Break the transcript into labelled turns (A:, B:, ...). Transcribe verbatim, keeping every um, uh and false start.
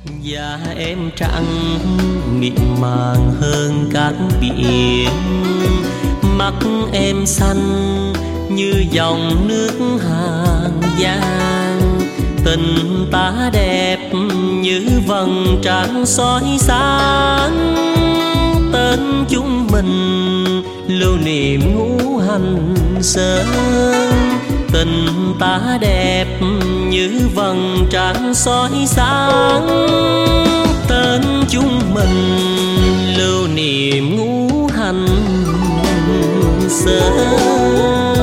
A: Và em trắng mịn màng hơn cát biển, mắt em xanh như dòng nước Hàng Giang. Tình ta đẹp như vầng trăng soi sáng, tên chúng mình lưu niệm ngũ hành sơn. Tình ta đẹp như vầng trăng soi sáng, tên chúng mình lưu niệm ngũ hành sơn.